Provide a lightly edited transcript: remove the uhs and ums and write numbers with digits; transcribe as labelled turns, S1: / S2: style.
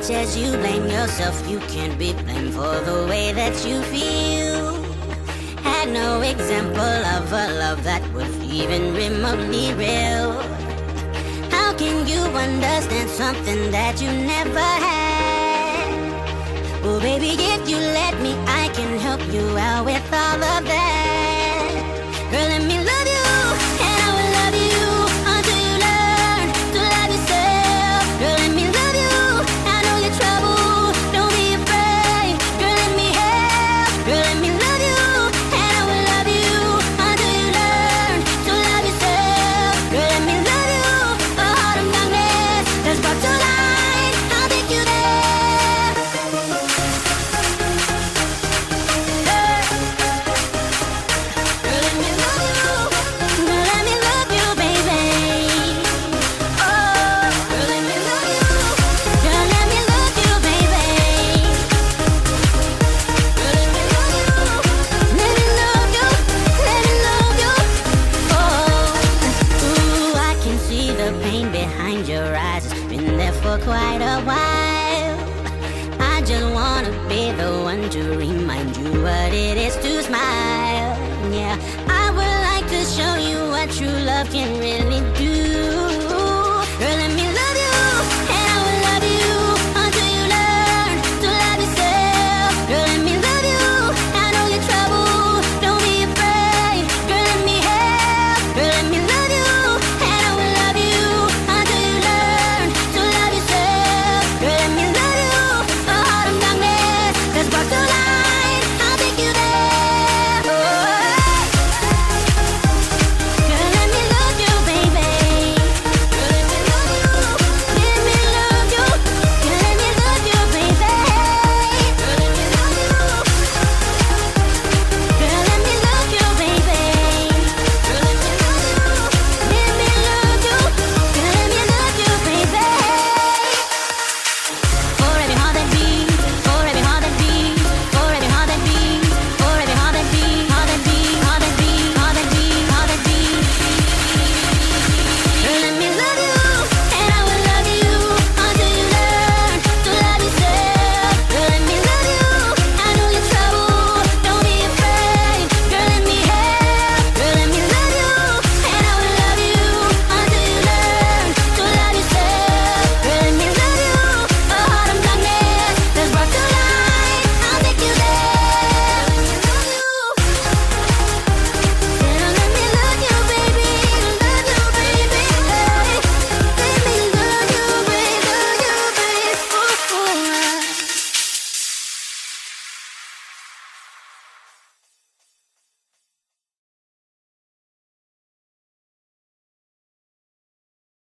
S1: much as you blame yourself, you can't be blamed for the way that you feel. Had no example of a love that was even remotely real. How can you understand something that you never had? Well, baby, if you let me, I can help you out with all of that. Girl, let me love you, and I will love you until you learn to love yourself. Girl, let me love you, I know your trouble, don't be afraid. Girl, let me help. Girl, let me love you, and I will love you until you learn to love yourself. Girl, let me love you, a heart of darkness that's brought to light. I'll take you there. Quite a while. I just wanna be the one to remind you what it is to smile. Yeah, I would like to show you what true love can really do.